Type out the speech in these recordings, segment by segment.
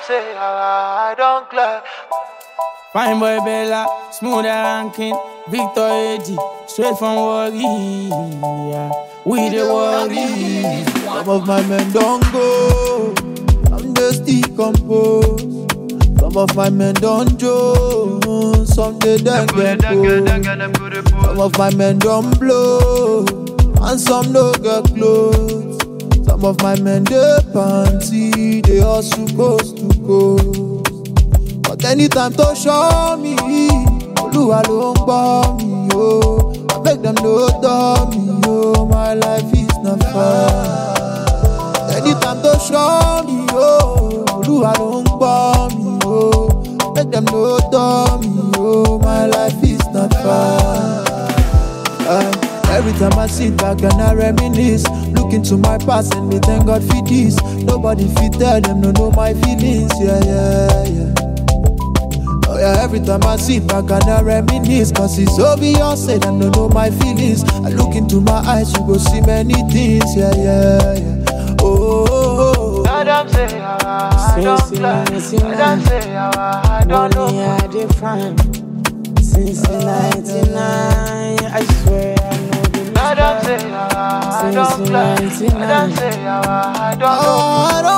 say I don't clear. Fine boy Bella, smoother ranking, Victor Eddie, straight from worry, yeah. We the worry. Some of my men don't go, some they still compose. Some of my men don't joke, some they don't get cold. Some of my men don't blow, and some don't get close. Some of my men they panty, they all supposed to go. But anytime to show me, Oluwa ló ń gbọ́ mi, oh. I beg them no tell me, oh. My life is not fair. Anytime to show me, oh. Oluwa ló ń gbọ́ mi, oh. I beg them no tell me, oh. My life is not fair. Every time I sit back and I reminisce, look into my past and me thank God for this. Nobody fit tell them no know my feelings, yeah, yeah, yeah. Oh yeah, every time I sit back and I reminisce, cause it's obvious that I don't know my feelings. I look into my eyes, you go see many things, yeah, yeah, yeah. Oh, Adam say I don't play. Adam say I don't know. Money I define. Since 99, I swear I know the Adam say I don't play. Adam say I don't know. oh, I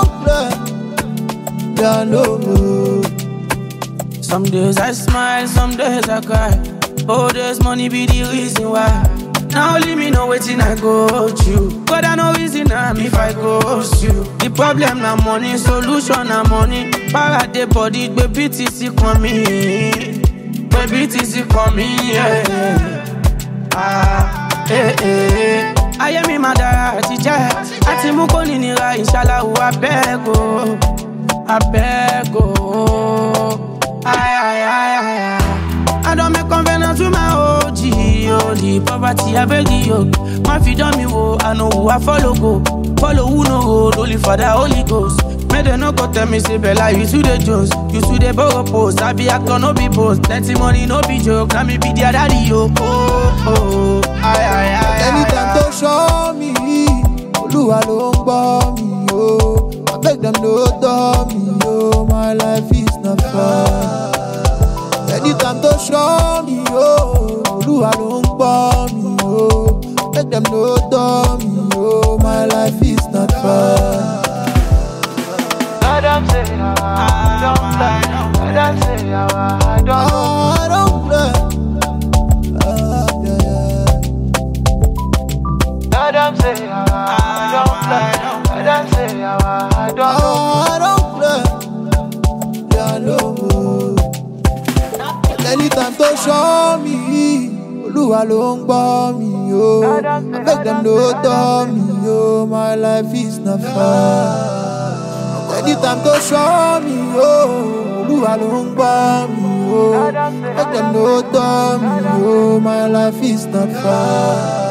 don't play, yeah, no. Some days I smile, some days I cry. Oh, there's money be the reason why. Now only me know wetin I go through. But I know reason am if I ghost you. The problem na money, solution na money. Para the body, baby TC coming. Baby TC coming, yeah. Ah, eh, eh. I am in my dad, teacher. Ati muko ninira, inshallah, I beg, oh. I beg, oh. I don't make convenience with my OG. Only poverty, I beg you. My feet on me, I know who I follow go. Follow who no road, only for the Holy Ghost. May they no go tell me, say, Bella, you to the Jones. You to the borrow post. I be actor, no be post. Plenty money, no be joke. Now me be their daddy, yo. Oh, Anytime to show me, Oluwa ló ń gbọ́ mi, oh. I beg them no tell me, oh. My life is not fair. Anytime to show me, oh. Oluwa ló ń gbọ́ mi, oh. I beg them no tell me, oh. My life is not fair. Adam say I don't play. Adam say I don't know. Oh, I don't play. Adam say I don't play. Adam say I don't know. Oh, I don't play. Yeah, no. Anytime to show me, Oluwa ló ń gbọ́ mi, oh. I beg them no tell me, oh. My life is not fair. Anytime to show me, oh. Oluwa ló ń gbọ́ mi, oh. I beg them no tell me, oh. My life is not fair.